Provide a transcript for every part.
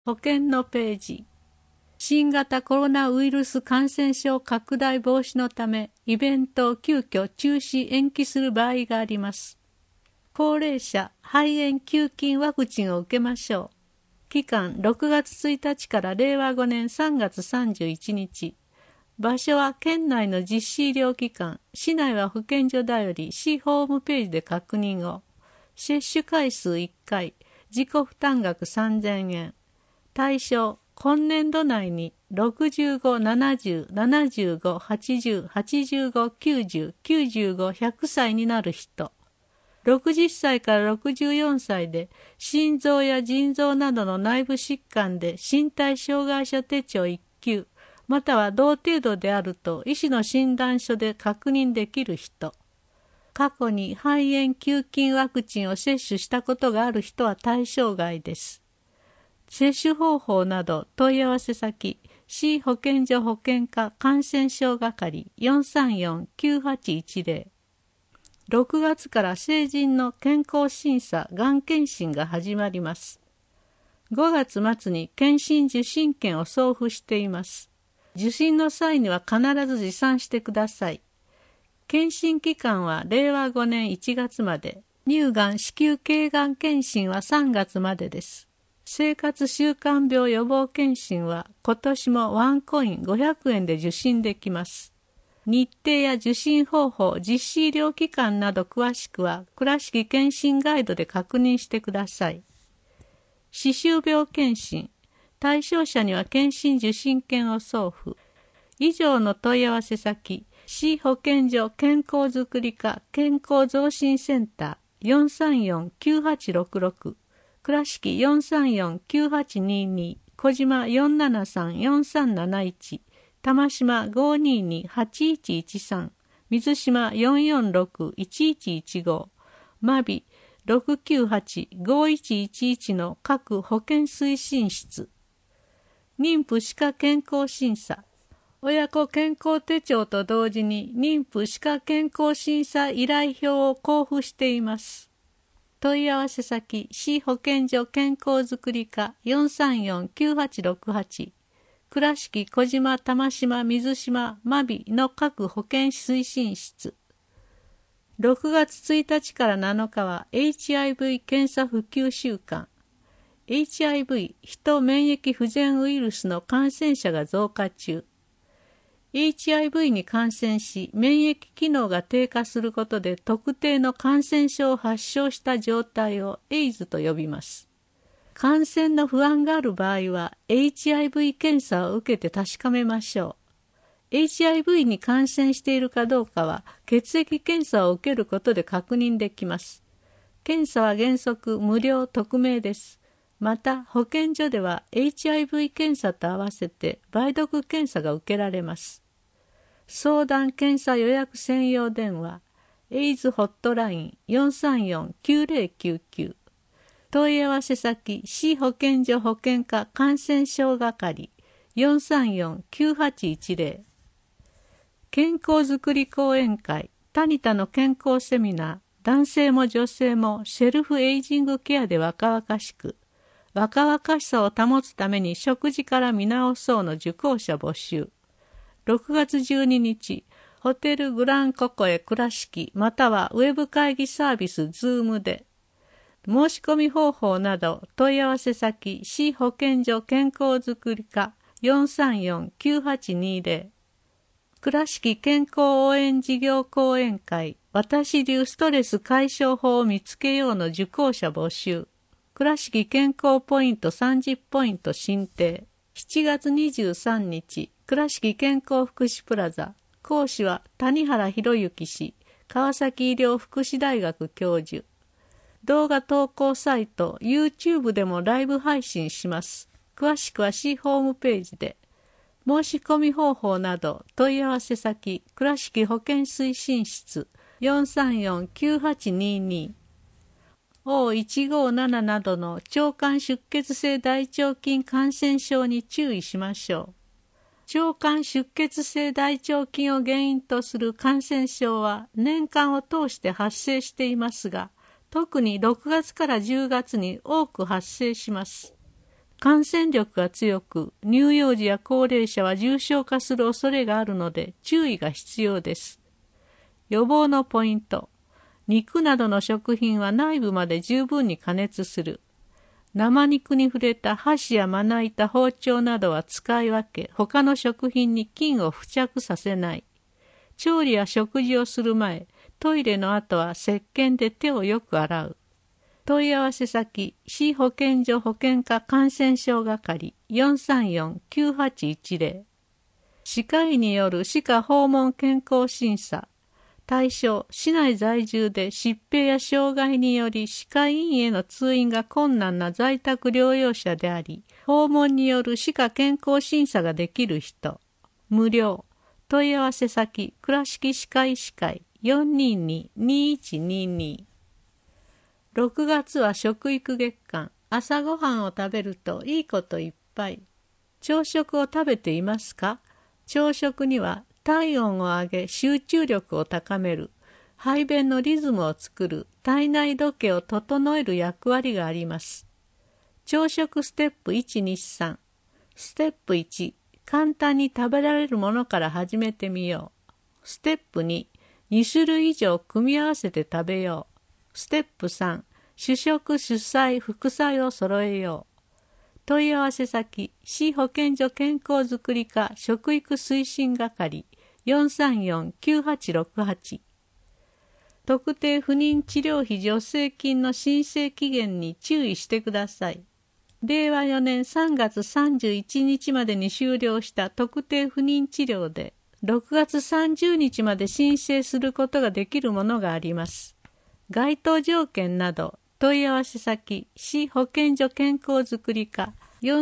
保険のページ。新型コロナウイルス感染症拡大防止のため、イベントを急遽中止延期する場合があります。高齢者、肺炎球菌ワクチンを受けましょう。期間6月1日から令和5年3月31日。場所は県内の実施医療機関、市内は保健所だより市ホームページで確認を。接種回数1回、自己負担額3000円。対象、今年度内に65、70、75、80、85、90、95、100歳になる人。60歳から64歳で心臓や腎臓などの内部疾患で身体障害者手帳1級、または同程度であると医師の診断書で確認できる人。過去に肺炎球菌ワクチンを接種したことがある人は対象外です。接種方法など問い合わせ先、市保健所保健課感染症係 434-9810。6月から成人の健康審査がん検診が始まります。5月末に検診受診券を送付しています。受診の際には必ず持参してください。検診期間は令和5年1月まで、乳がん子宮頸がん検診は3月までです。生活習慣病予防検診は今年もワンコイン500円で受診できます。日程や受診方法、実施医療機関など詳しくは倉敷検診ガイドで確認してください。歯周病検診、対象者には検診受診券を送付。以上の問い合わせ先、市保健所健康づくり課健康増進センター 434-9866、倉敷 434-9822、小島 473-4371、玉島 522-8113、水島 446-1115、マビ 698-5111 の各保健推進室。妊婦歯科健康審査。親子健康手帳と同時に妊婦歯科健康審査依頼票を交付しています。問い合わせ先、市保健所健康づくり課 434-9868、倉敷、小島、玉島、水島、真備の各保健推進室。6月1日から7日は HIV 検査普及週間。HIV、人免疫不全ウイルスの感染者が増加中。HIV に感染し、免疫機能が低下することで特定の感染症を発症した状態をエイズと呼びます。感染の不安がある場合は、HIV 検査を受けて確かめましょう。HIV に感染しているかどうかは、血液検査を受けることで確認できます。検査は原則無料匿名です。また、保健所では HIV 検査と合わせて梅毒検査が受けられます。相談検査予約専用電話、エイズホットライン 434-9099。問い合わせ先、市保健所保健課感染症係 434-9810。健康づくり講演会、タニタの健康セミナー、男性も女性もセルフエイジングケアで若々しく、若々しさを保つために食事から見直そうの受講者募集。6月12日、ホテルグランココエ倉敷またはウェブ会議サービス Zoom で、申し込み方法など問い合わせ先、市保健所健康づくり課 434-9820。倉敷健康応援事業講演会、私流ストレス解消法を見つけようの受講者募集。倉敷健康ポイント30ポイント申請。7月23日、倉敷健康福祉プラザ。講師は谷原博之氏、川崎医療福祉大学教授。動画投稿サイト YouTube でもライブ配信します。詳しくは市ホームページで。申し込み方法など問い合わせ先、倉敷保健推進室 434-9822。O157 などの腸管出血性大腸菌感染症に注意しましょう。腸管出血性大腸菌を原因とする感染症は年間を通して発生していますが、特に6月から10月に多く発生します。 感染力が強く、乳幼児や高齢者は重症化する恐れがあるので注意が必要です。予防のポイント。肉などの食品は内部まで十分に加熱する。生肉に触れた箸やまな板、包丁などは使い分け、他の食品に菌を付着させない。調理や食事をする前、トイレの後は石鹸で手をよく洗う。問い合わせ先、市保健所保健課感染症係 434-9810。歯科医による歯科訪問健康審査。対象、市内在住で疾病や障害により歯科医院への通院が困難な在宅療養者であり、訪問による歯科健康審査ができる人。無料。問い合わせ先、倉敷歯科医師会 422-2122。6月は食育月間。朝ごはんを食べるといいこといっぱい。朝食を食べていますか？朝食には体温を上げ集中力を高める、排便のリズムを作る、体内時計を整える役割があります。朝食ステップ123。ステップ1、簡単に食べられるものから始めてみよう。ステップ2、2種類以上組み合わせて食べよう。ステップ3、主食主菜副菜を揃えよう。問い合わせ先、市保健所健康づくり課食育推進係 434-9868。特定不妊治療費助成金の申請期限に注意してください。令和4年3月31日までに終了した特定不妊治療で、6月30日まで申請することができるものがあります。該当条件など、問い合わせ先、市保健所健康づくり課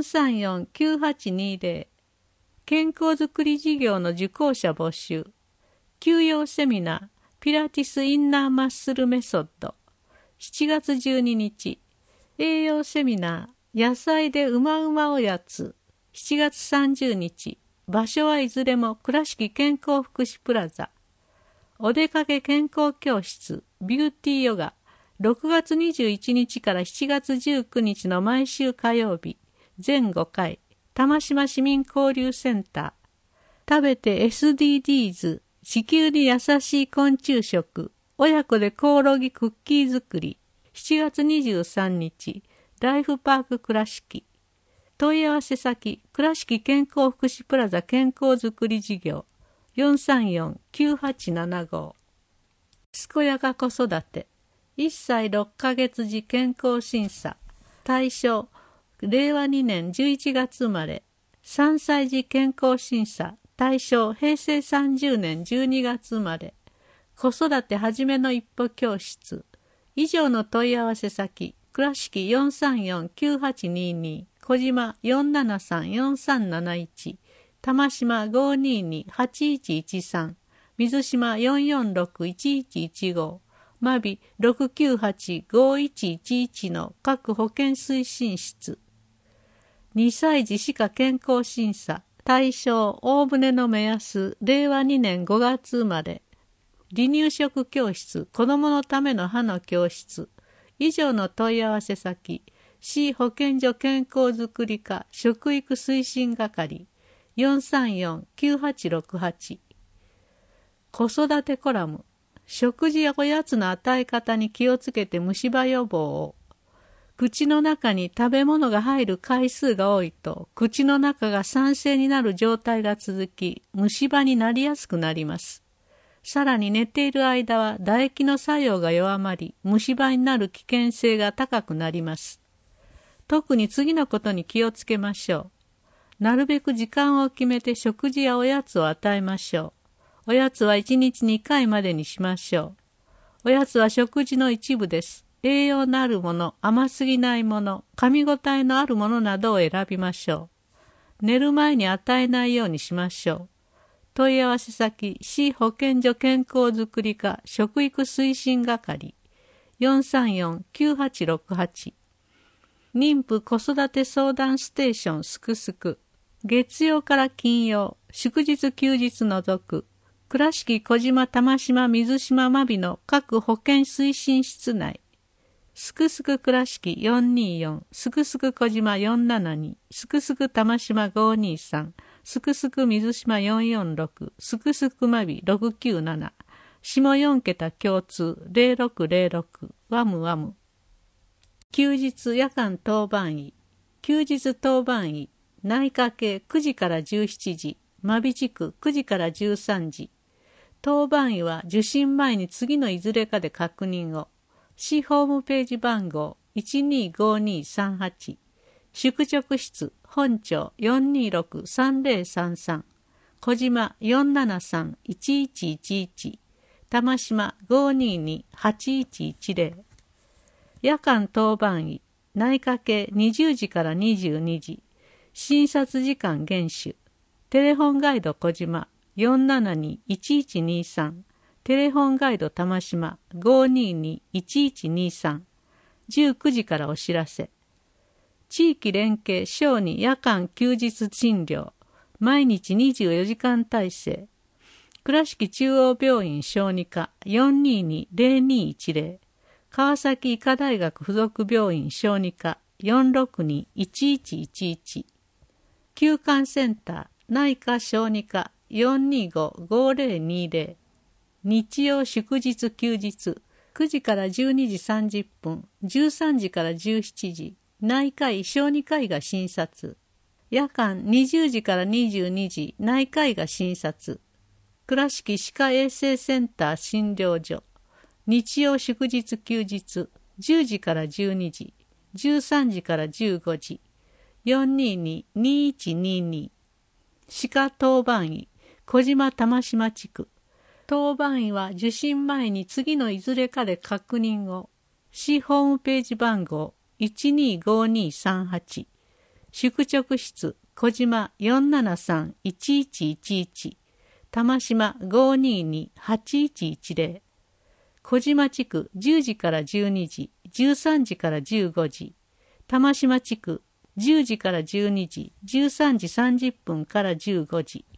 434-9820。健康づくり事業の受講者募集。休養セミナー、ピラティスインナーマッスルメソッド。7月12日。栄養セミナー、野菜でうまうまおやつ。7月30日。場所はいずれも倉敷健康福祉プラザ。お出かけ健康教室、ビューティーヨガ。6月21日から7月19日の毎週火曜日、全5回、玉島市民交流センター。食べて SDGs、地球に優しい昆虫食、親子でコオロギクッキー作り。7月23日、ライフパーク倉敷。問い合わせ先、倉敷健康福祉プラザ健康づくり事業。434-9875。健やか子育て。1歳6ヶ月時健康審査。対象、令和2年11月生まれ。3歳児健康審査。対象、平成30年12月生まれ。子育てはじめの一歩教室。以上の問い合わせ先、倉敷 434-9822、小島 473-4371、玉島 522-8113、水島 446-1115、マビ 698-5111 の各保健推進室。2歳児歯科健康審査。対象、大船の目安、令和2年5月生まれ。離乳食教室、子どものための歯の教室。以上の問い合わせ先、市保健所健康づくり課食育推進係 434-9868。子育てコラム。食事やおやつの与え方に気をつけて虫歯予防を。口の中に食べ物が入る回数が多いと、口の中が酸性になる状態が続き、虫歯になりやすくなります。さらに寝ている間は唾液の作用が弱まり、虫歯になる危険性が高くなります。特に次のことに気をつけましょう。なるべく時間を決めて食事やおやつを与えましょう。おやつは1日2回までにしましょう。おやつは食事の一部です。栄養のあるもの、甘すぎないもの、噛み応えのあるものなどを選びましょう。寝る前に与えないようにしましょう。問い合わせ先、市保健所健康づくり課食育推進係 434-9868。妊婦子育て相談ステーションすくすく。月曜から金曜、祝日休日除く。倉敷小島玉島水島真備の各保健推進室内。 すくすく倉敷424、すくすく小島472、すくすく玉島523、すくすく水島446、すくすくまび697、下4桁共通0606、ワムワム。休日夜間当番医、休日当番医、内科系9時から17時、真備地区9時から13時。当番医は受診前に次のいずれかで確認を。市ホームページ番号125238、宿直室本庁426-3033、小島473-1111、玉島522-8110。夜間当番医、内科系20時から22時、診察時間厳守。テレフォンガイド小島472-1123、テレフォンガイド玉島 522-1123、19時からお知らせ。地域連携小児夜間休日診療、毎日24時間体制。倉敷中央病院小児科 422-0210、川崎医科大学附属病院小児科 462-1111、休館センター内科小児科 425-5020、日曜祝日休日9時から12時30分、13時から17時、内科医小児科医が診察。夜間20時から22時、内科医が診察。倉敷歯科衛生センター診療所。日曜祝日休日10時から12時、13時から15時、422-2122。歯科当番医小島玉島地区。当番医は受診前に次のいずれかで確認を。市ホームページ番号125238、宿直室小島473-1111、玉島522-8110。小島地区10時から12時、13時から15時。玉島地区10時から12時、13時30分から15時。